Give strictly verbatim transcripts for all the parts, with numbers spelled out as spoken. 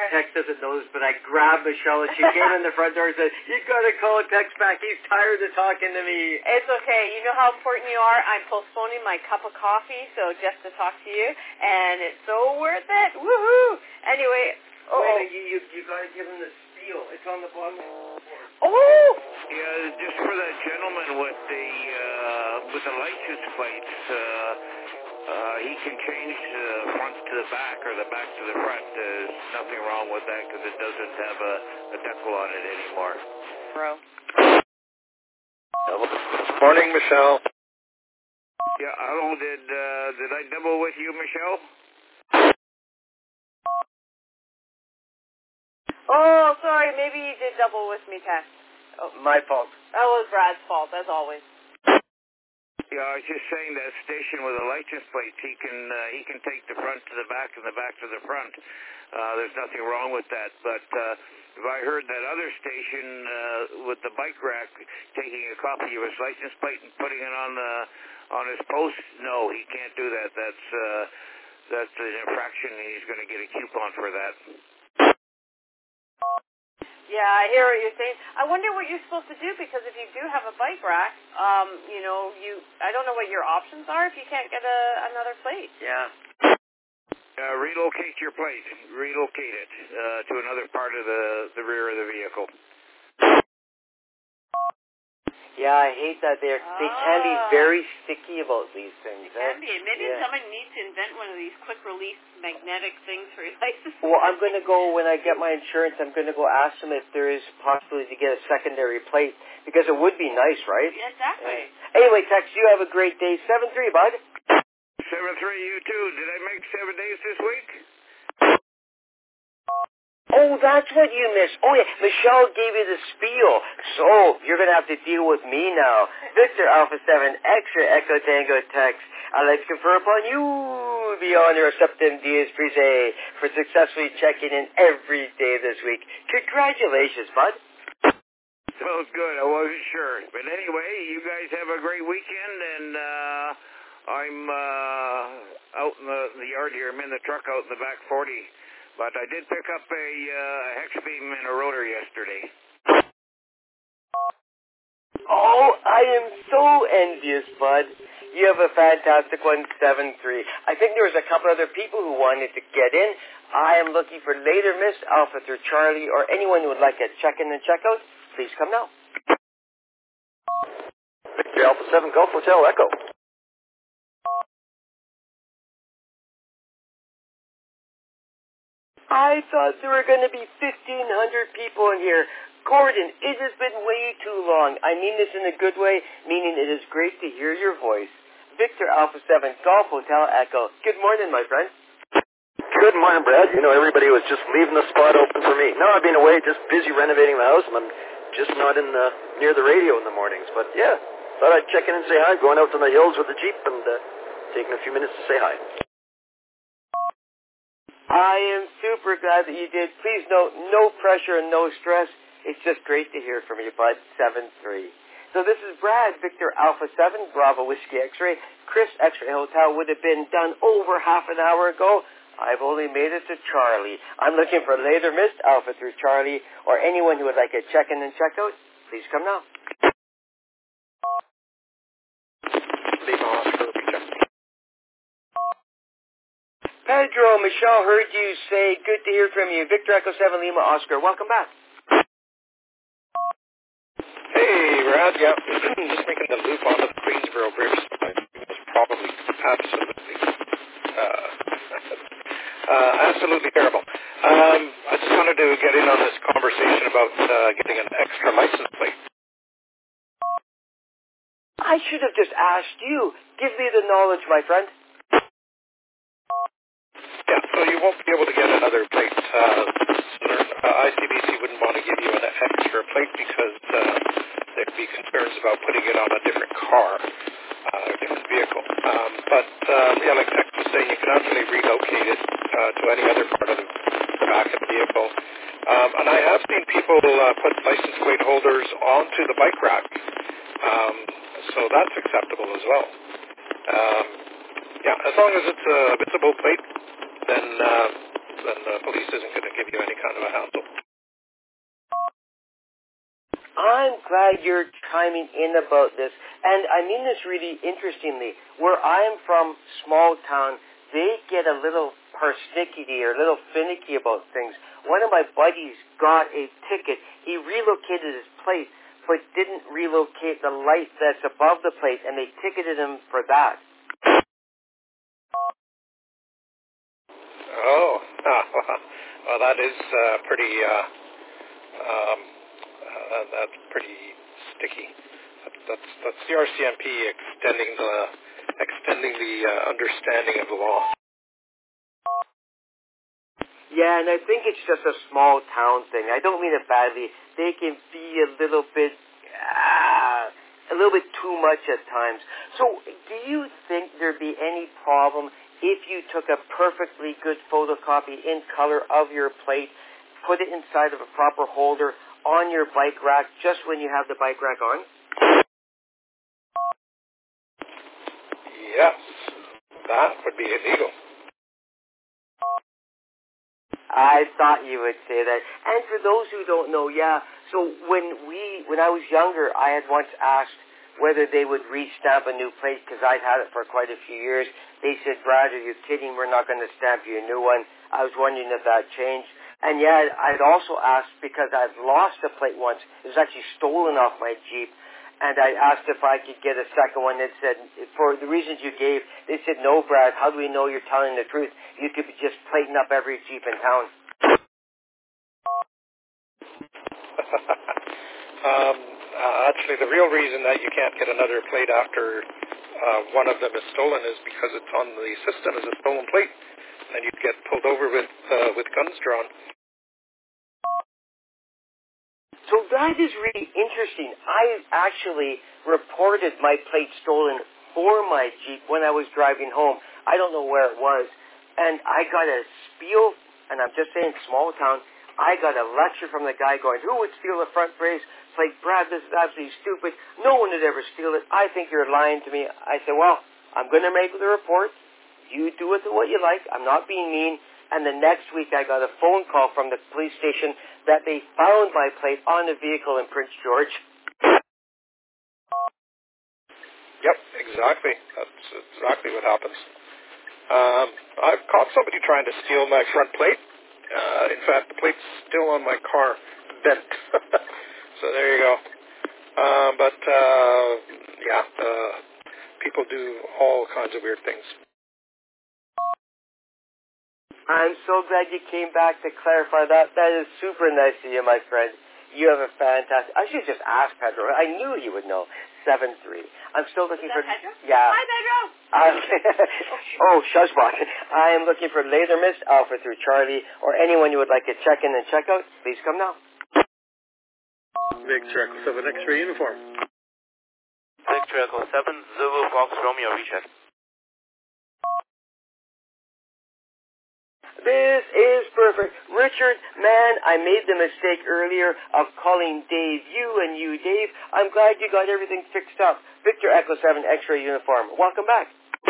Tex doesn't know this, but I grabbed Michelle and she came in the front door and said, "You gotta call Tex back. He's tired of talking to me." It's okay. You know how important you are. I'm postponing my cup of coffee so just to talk to you, and it's so worth it. Woohoo! Anyway, oh, wait, you, you you gotta give him the spiel. It's on the bottom of the board. Oh! Yeah, just for that gentleman with the uh, with the license plates. Uh, Uh, he can change the front to the back or the back to the front. There's nothing wrong with that because it doesn't have a, a decal on it anymore. Bro. Morning, Michelle. Yeah, hello. Did uh, did I double with you, Michelle? Oh, sorry. Maybe you did double with me, Tex. Oh, my fault. That was Brad's fault, as always. Yeah, I was just saying that station with a license plate, he can uh, he can take the front to the back and the back to the front. Uh, there's nothing wrong with that. But uh, if I heard that other station uh, with the bike rack taking a copy of his license plate and putting it on the on his post, no, he can't do that. That's uh, that's an infraction, and he's going to get a coupon for that. Yeah, I hear what you're saying. I wonder what you're supposed to do, because if you do have a bike rack, um, you know, you I don't know what your options are if you can't get a, another plate. Yeah. Uh, relocate your plate. Relocate it uh, to another part of the, the rear of the vehicle. Yeah, I hate that. They ah. they can be very sticky about these things. It can eh? be. Maybe yeah. someone needs to invent one of these quick-release magnetic things for your license. Well, I'm going to go, when I get my insurance, I'm going to go ask them if there is possibility to get a secondary plate, because it would be nice, right? Yeah, exactly. Yeah. Anyway, Tex, you have a great day. seven three, bud. seven three, you too. Did I make seven days this week? Oh, that's what you missed. Oh, yeah. Michelle gave you the spiel. So, you're going to have to deal with me now. Victor Alpha seven, Extra Echo Tango Tex. I'd like to confer upon you the honor of Septem Dias Prese for successfully checking in every day this week. Congratulations, bud. Sounds good. I wasn't sure. But anyway, you guys have a great weekend, and uh, I'm uh, out in the, the yard here. I'm in the truck out in the back forty. But I did pick up a, uh, a hex beam and a rotor yesterday. Oh, I am so envious, bud. You have a fantastic one, seven three. I think there was a couple other people who wanted to get in. I am looking for later Miss Alpha through Charlie, or anyone who would like a check-in and check-out. Please come now. Victor Alpha seven, Gulf Hotel Echo. I thought there were going to be fifteen hundred people in here. Gordon, it has been way too long. I mean this in a good way, meaning it is great to hear your voice. Victor Alpha seven, Golf Hotel Echo. Good morning, my friend. Good morning, Brad. You know, everybody was just leaving the spot open for me. No, I've been away, just busy renovating the house, and I'm just not in the, near the radio in the mornings. But, yeah, thought I'd check in and say hi, going out to the hills with the Jeep and uh, taking a few minutes to say hi. I am super glad that you did. Please note, no pressure and no stress. It's just great to hear from you, bud. seven three. So this is Brad, Victor Alpha seven, Bravo Whiskey X-Ray. Chris X-Ray Hotel would have been done over half an hour ago. I've only made it to Charlie. I'm looking for later missed Alpha through Charlie, or anyone who would like a check-in and check-out. Please come now. Pedro, Michelle heard you say, good to hear from you. Victor Echo seven, Lima Oscar. Welcome back. Hey, Brad, yeah. Just making the loop on the Queensboro Bridge. It was probably absolutely, uh, uh, absolutely terrible. Um, I just wanted to get in on this conversation about uh, getting an extra license plate. I should have just asked you. Give me the knowledge, my friend. Yeah, so you won't be able to get another plate. Uh, uh, I C B C wouldn't want to give you an extra plate because uh, there'd be concerns about putting it on a different car, uh, a different vehicle. Um, but, uh, yeah, like Tex was saying, you can actually relocate it uh, to any other part of the back of the vehicle. Um, and I have seen people uh, put license plate holders onto the bike rack, um, so that's acceptable as well. Um, yeah, as long as it's a visible plate, then uh, then the police isn't going to give you any kind of a hassle. I'm glad you're chiming in about this, and I mean this really interestingly. Where I am from, small town, they get a little persnickety or a little finicky about things. One of my buddies got a ticket. He relocated his plate, but didn't relocate the light that's above the plate, and they ticketed him for that. Oh, well, that is uh, pretty, uh, um, uh, that's pretty sticky. That, that's that's the R C M P extending the extending the uh, understanding of the law. Yeah, and I think it's just a small town thing. I don't mean it badly. They can be a little bit, uh, a little bit too much at times. So, do you think there'd be any problem if you took a perfectly good photocopy in color of your plate, put it inside of a proper holder on your bike rack just when you have the bike rack on? Yes, that would be illegal. I thought you would say that. And for those who don't know, yeah, so when we, when I was younger, I had once asked whether they would re-stamp a new plate because I'd had it for quite a few years. They said, Brad, are you kidding? We're not going to stamp you a new one. I was wondering if that changed. And yeah, I'd also asked because I'd lost a plate once. It was actually stolen off my Jeep. And I asked if I could get a second one. They said, for the reasons you gave, they said, no, Brad, how do we know you're telling the truth? You could be just plating up every Jeep in town. um, uh, actually, the real reason that you can't get another plate after uh, one of them is stolen is because it's on the system as a stolen plate, and you'd get pulled over with uh, with guns drawn. So that is really interesting. I actually reported my plate stolen for my Jeep when I was driving home. I don't know where it was. And I got a spiel, and I'm just saying small town, I got a lecture from the guy going, who would steal a front brace? Like, Brad, this is absolutely stupid. No one would ever steal it. I think you're lying to me. I said, well, I'm going to make the report. You do with it what you like. I'm not being mean. And the next week I got a phone call from the police station that they found my plate on the vehicle in Prince George. Yep, exactly. That's exactly what happens. Um, I've caught somebody trying to steal my front plate. Uh, in fact, the plate's still on my car, bent. So there you go. Um, but, uh, yeah, uh, people do all kinds of weird things. I'm so glad you came back to clarify that. That is super nice of you, my friend. You have a fantastic... I should just ask Pedro. I knew he would know. seven three. I'm still looking Is that for... Pedro? Yeah. Hi, Pedro. Uh, oh, Shushbot. I am looking for Laser Mist, Alpha through Charlie, or anyone you would like to check in and check out. Please come now. Victor Echo seven X-ray uniform. Victor Echo seven, Zulu Fox Romeo recheck. This is perfect. Richard, man, I made the mistake earlier of calling Dave you and you Dave. I'm glad you got everything fixed up. Victor Echo seven X-ray uniform. Welcome back.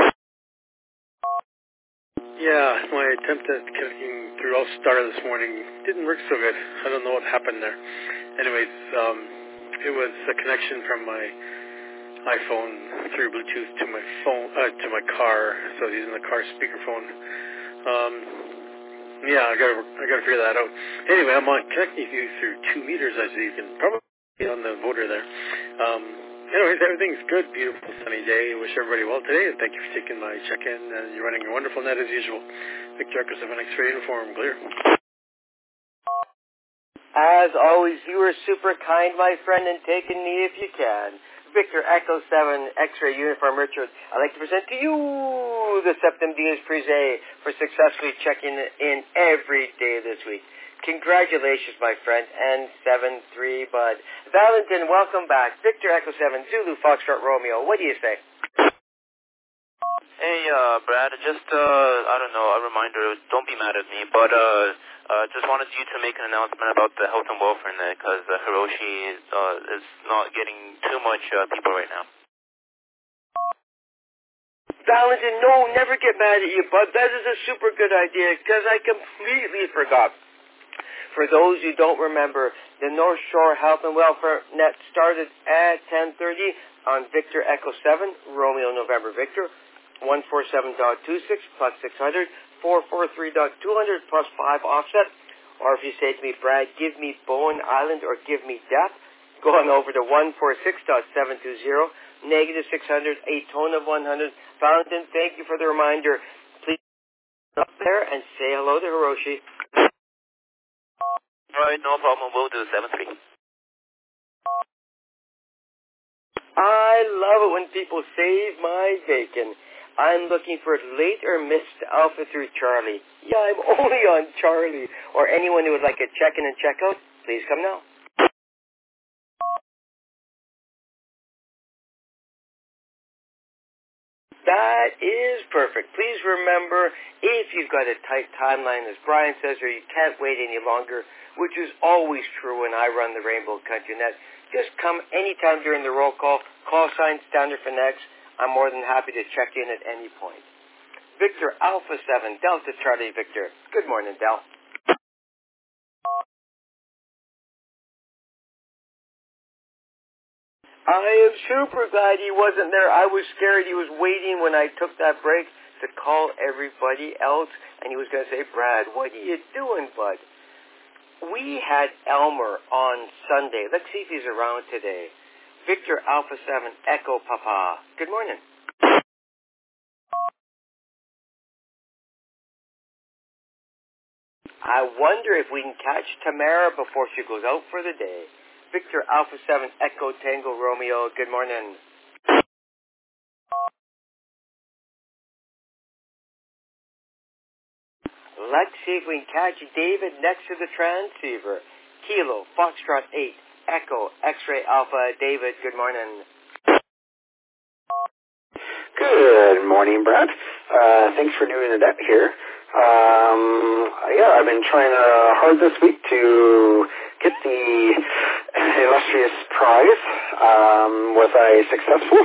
Yeah, my attempt at connecting through All-Star this morning didn't work so good. I don't know what happened there. Anyways, um, it was a connection from my iPhone through Bluetooth to my phone, uh, to my car. So I was using the car speakerphone. Um, yeah, I gotta, I gotta figure that out. Anyway, I'm on connecting you through two meters, as you can probably see on the voter there. Um, anyways, everything's good, beautiful sunny day. Wish everybody well today, and thank you for taking my check-in. And you're running a wonderful net as usual. Victor Echo seven X-ray uniform, clear. As always, you are super kind, my friend, and taking me if you can. Victor Echo seven X-ray uniform, Richard. I'd like to present to you the Septem Dias Prese for successfully checking in every day this week. Congratulations, my friend, and seven three, bud. Valentin, welcome back. Victor Echo seven, Zulu Foxtrot Romeo. What do you say? Hey, uh, Brad, just, uh, I don't know, a reminder, don't be mad at me, but, uh, uh, just wanted you to make an announcement about the health and welfare net, because uh, Hiroshi is, uh, is not getting too much, uh, people right now. Valentin, no, never get mad at you, bud. That is a super good idea, because I completely forgot. For those who don't remember, the North Shore Health and Welfare Net started at ten thirty on Victor Echo seven, Romeo November Victor, one forty-seven point two six plus six hundred, four forty-three point two hundred plus five offset. Or if you say to me, Brad, give me Bowen Island or give me death, go on over to one forty-six point seven two zero, negative six hundred, eight tone of one hundred. Valentin, thank you for the reminder. Please up there and say hello to Hiroshi. All right, no problem. We'll do seven three. I love it when people save my bacon. I'm looking for late or missed Alpha through Charlie. Yeah, I'm only on Charlie. Or anyone who would like a check-in and check-out, please come now. That is perfect. Please remember, if you've got a tight timeline, as Brian says, or you can't wait any longer, which is always true when I run the Rainbow Country Net, just come anytime during the roll call, call sign standard for next. I'm more than happy to check in at any point. Victor Alpha seven, Delta Charlie Victor. Good morning, Del. I am super glad he wasn't there. I was scared he was waiting when I took that break to call everybody else, and he was going to say, Brad, what are you doing, bud? We had Elmer on Sunday. Let's see if he's around today. Victor Alpha seven, Echo Papa. Good morning. I wonder if we can catch Tamara before she goes out for the day. Victor Alpha seven, Echo Tango Romeo. Good morning. Let's see if we can catch David next to the transceiver. Kilo, Foxtrot eight, Echo, X-Ray Alpha. David, good morning. Good morning, Brad. Uh, thanks for doing that here. Um, yeah, I've been trying uh, hard this week to get the illustrious prize. Um, was I successful?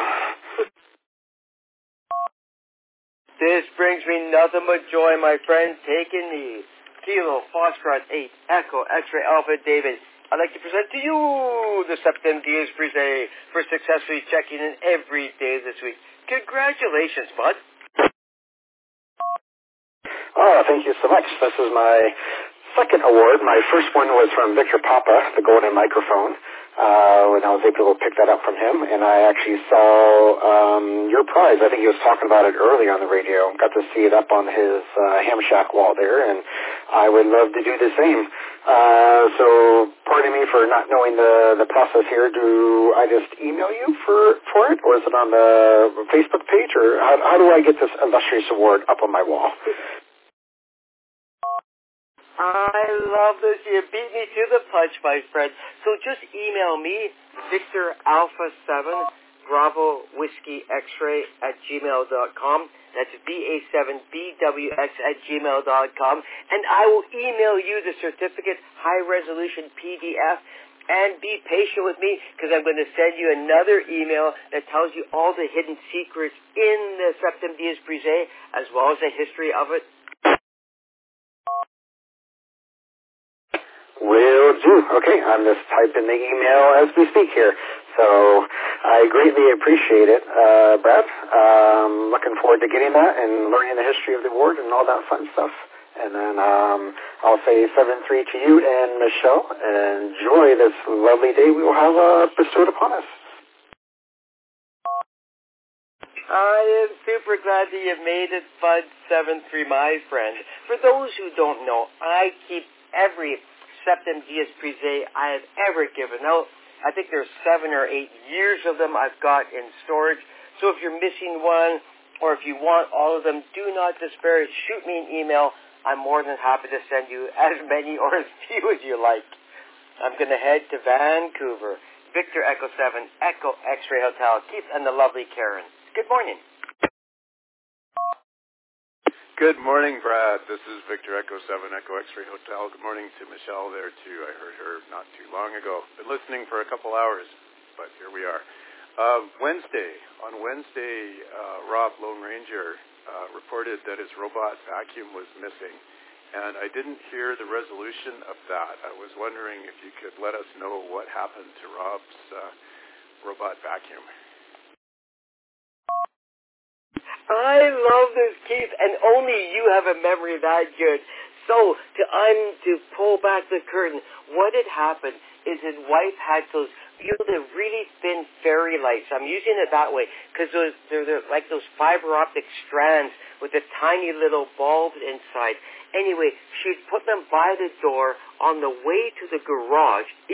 This brings me nothing but joy, my friend. Take a knee. Kilo, Foxtrot eight, Echo, X-Ray Alpha, David. I'd like to present to you the Septem Diaz Brise for successfully checking in every day this week. Congratulations, bud. Oh, thank you so much. This is my second award. My first one was from Victor Papa, the golden microphone, uh, when I was able to pick that up from him. And I actually saw um, your prize. I think he was talking about it earlier on the radio. Got to see it up on his uh, ham shack wall there, and I would love to do the same. Uh, so pardon me for not knowing the, the process here. Do I just email you for, for it, or is it on the Facebook page, or how, how do I get this illustrious award up on my wall? I love this. You beat me to the punch, my friend. So just email me, Victor Alpha seven, Bravo Whiskey X-Ray at gmail dot com. That's B A seven B W X at gmail dot com. And I will email you the certificate, high-resolution P D F. And be patient with me, because I'm going to send you another email that tells you all the hidden secrets in the Septem Diaz Brise, as well as the history of it. Will do. Okay, I'm just typing the email as we speak here. So I greatly appreciate it, uh, Brad. Um, looking forward to getting that and learning the history of the award and all that fun stuff. And then um, I'll say seven three to you and Michelle. And enjoy this lovely day we will have uh, bestowed upon us. I am super glad that you've made it, Bud seven three, my friend. For those who don't know, I keep every Septem Diaz Brise I have ever given out. I think there's seven or eight years of them I've got in storage. So if you're missing one, or if you want all of them, do not despair. Shoot me an email. I'm more than happy to send you as many or as few as you like. I'm going to head to Vancouver. Victor Echo seven, Echo X-Ray Hotel, Keith and the lovely Karen. Good morning. Good morning, Brad. This is Victor Echo seven, Echo X-Ray Hotel. Good morning to Michelle there, too. I heard her not too long ago. Been listening for a couple hours, but here we are. Uh, Wednesday, on Wednesday, uh, Rob Lone Ranger uh, reported that his robot vacuum was missing. and I didn't hear the resolution of that. I was wondering if you could let us know what happened to Rob's uh, robot vacuum. I love this, Keith, and only you have a memory that good. So, to un to pull back the curtain, what had happened is his wife had those, you know, the really thin fairy lights. I'm using it that way because those they're, they're like those fiber optic strands with the tiny little bulbs inside. Anyway, she'd put them by the door on the way to the garage.